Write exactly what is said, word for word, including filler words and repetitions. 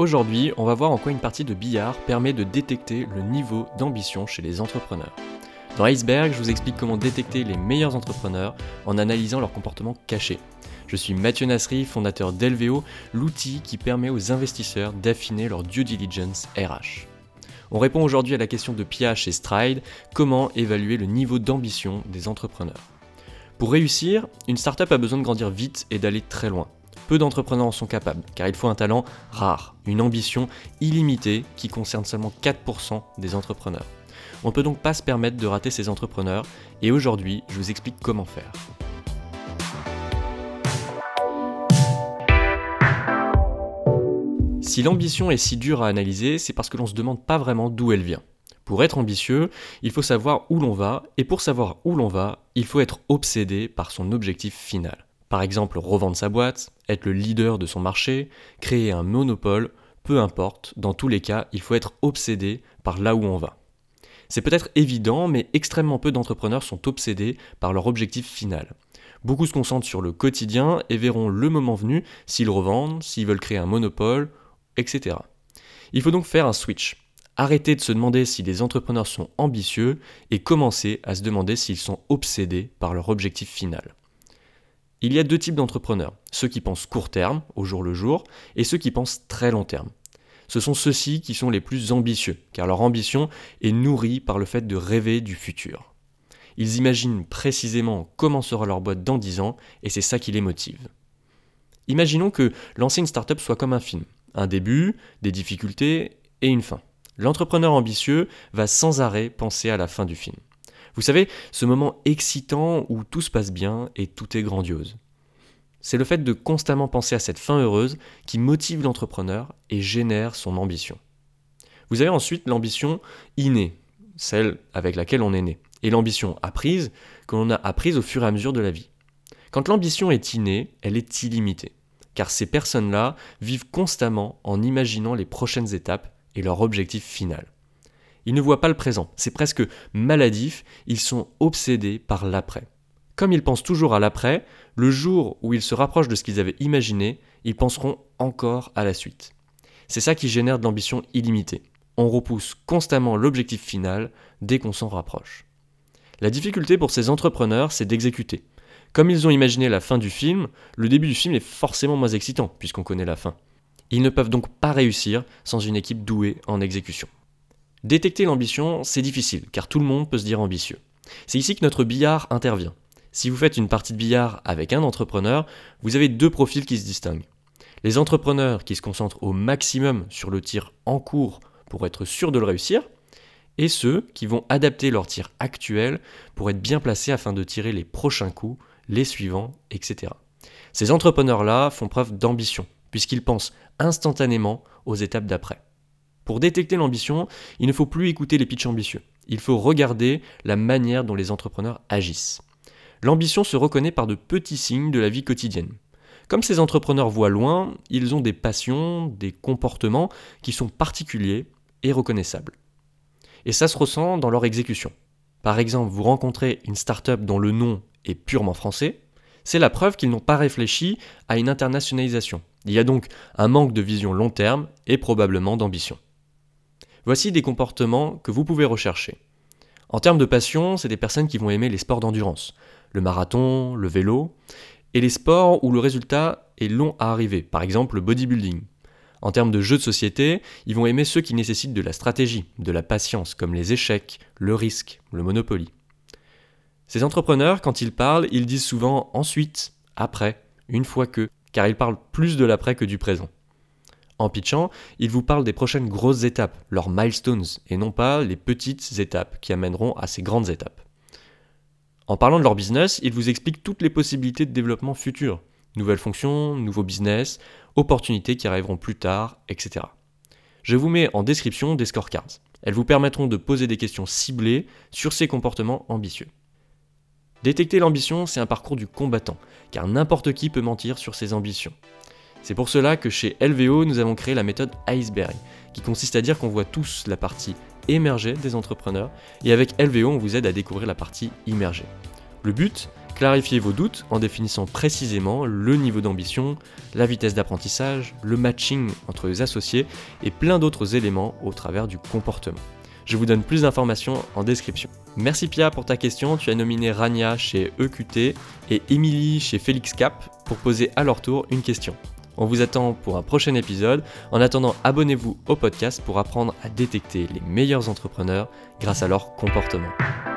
Aujourd'hui, on va voir en quoi une partie de billard permet de détecter le niveau d'ambition chez les entrepreneurs. Dans Iceberg, je vous explique comment détecter les meilleurs entrepreneurs en analysant leur comportement caché. Je suis Mathieu Nasri, fondateur d'L V O, l'outil qui permet aux investisseurs d'affiner leur due diligence R H. On répond aujourd'hui à la question de Pia chez Stride, comment évaluer le niveau d'ambition des entrepreneurs. Pour réussir, une startup a besoin de grandir vite et d'aller très loin. Peu d'entrepreneurs en sont capables, car il faut un talent rare, une ambition illimitée qui concerne seulement quatre pour cent des entrepreneurs. On ne peut donc pas se permettre de rater ces entrepreneurs, et aujourd'hui, je vous explique comment faire. Si l'ambition est si dure à analyser, c'est parce que l'on ne se demande pas vraiment d'où elle vient. Pour être ambitieux, il faut savoir où l'on va, et pour savoir où l'on va, il faut être obsédé par son objectif final. Par exemple, revendre sa boîte, être le leader de son marché, créer un monopole, peu importe, dans tous les cas, il faut être obsédé par là où on va. C'est peut-être évident, mais extrêmement peu d'entrepreneurs sont obsédés par leur objectif final. Beaucoup se concentrent sur le quotidien et verront le moment venu s'ils revendent, s'ils veulent créer un monopole, et cetera. Il faut donc faire un switch. Arrêter de se demander si les entrepreneurs sont ambitieux et commencer à se demander s'ils sont obsédés par leur objectif final. Il y a deux types d'entrepreneurs, ceux qui pensent court terme, au jour le jour, et ceux qui pensent très long terme. Ce sont ceux-ci qui sont les plus ambitieux, car leur ambition est nourrie par le fait de rêver du futur. Ils imaginent précisément comment sera leur boîte dans dix ans, et c'est ça qui les motive. Imaginons que lancer une startup soit comme un film, un début, des difficultés et une fin. L'entrepreneur ambitieux va sans arrêt penser à la fin du film. Vous savez, ce moment excitant où tout se passe bien et tout est grandiose. C'est le fait de constamment penser à cette fin heureuse qui motive l'entrepreneur et génère son ambition. Vous avez ensuite l'ambition innée, celle avec laquelle on est né, et l'ambition apprise, que l'on a apprise au fur et à mesure de la vie. Quand l'ambition est innée, elle est illimitée, car ces personnes-là vivent constamment en imaginant les prochaines étapes et leur objectif final. Ils ne voient pas le présent, c'est presque maladif, ils sont obsédés par l'après. Comme ils pensent toujours à l'après, le jour où ils se rapprochent de ce qu'ils avaient imaginé, ils penseront encore à la suite. C'est ça qui génère de l'ambition illimitée. On repousse constamment l'objectif final dès qu'on s'en rapproche. La difficulté pour ces entrepreneurs, c'est d'exécuter. Comme ils ont imaginé la fin du film, le début du film est forcément moins excitant, puisqu'on connaît la fin. Ils ne peuvent donc pas réussir sans une équipe douée en exécution. Détecter l'ambition, c'est difficile, car tout le monde peut se dire ambitieux. C'est ici que notre billard intervient. Si vous faites une partie de billard avec un entrepreneur, vous avez deux profils qui se distinguent. Les entrepreneurs qui se concentrent au maximum sur le tir en cours pour être sûrs de le réussir, et ceux qui vont adapter leur tir actuel pour être bien placés afin de tirer les prochains coups, les suivants, et cetera. Ces entrepreneurs-là font preuve d'ambition, puisqu'ils pensent instantanément aux étapes d'après. Pour détecter l'ambition, il ne faut plus écouter les pitchs ambitieux. Il faut regarder la manière dont les entrepreneurs agissent. L'ambition se reconnaît par de petits signes de la vie quotidienne. Comme ces entrepreneurs voient loin, ils ont des passions, des comportements qui sont particuliers et reconnaissables. Et ça se ressent dans leur exécution. Par exemple, vous rencontrez une start-up dont le nom est purement français, c'est la preuve qu'ils n'ont pas réfléchi à une internationalisation. Il y a donc un manque de vision long terme et probablement d'ambition. Voici des comportements que vous pouvez rechercher. En termes de passion, c'est des personnes qui vont aimer les sports d'endurance, le marathon, le vélo, et les sports où le résultat est long à arriver, par exemple le bodybuilding. En termes de jeux de société, ils vont aimer ceux qui nécessitent de la stratégie, de la patience, comme les échecs, le risque, le Monopoly. Ces entrepreneurs, quand ils parlent, ils disent souvent « ensuite »,« après »,« une fois que », car ils parlent plus de l'après que du présent. En pitchant, ils vous parlent des prochaines grosses étapes, leurs milestones, et non pas les petites étapes qui amèneront à ces grandes étapes. En parlant de leur business, ils vous expliquent toutes les possibilités de développement futur, nouvelles fonctions, nouveaux business, opportunités qui arriveront plus tard, et cetera. Je vous mets en description des scorecards. Elles vous permettront de poser des questions ciblées sur ces comportements ambitieux. Détecter l'ambition, c'est un parcours du combattant, car n'importe qui peut mentir sur ses ambitions. C'est pour cela que chez L V O, nous avons créé la méthode Iceberg, qui consiste à dire qu'on voit tous la partie émergée des entrepreneurs, et avec L V O, on vous aide à découvrir la partie immergée. Le but, Clarifiez vos doutes en définissant précisément le niveau d'ambition, la vitesse d'apprentissage, le matching entre les associés et plein d'autres éléments au travers du comportement. Je vous donne plus d'informations en description. Merci Pia pour ta question, tu as nominé Rania chez E Q T et Émilie chez Félix Cap pour poser à leur tour une question. On vous attend pour un prochain épisode. En attendant, abonnez-vous au podcast pour apprendre à détecter les meilleurs entrepreneurs grâce à leur comportement.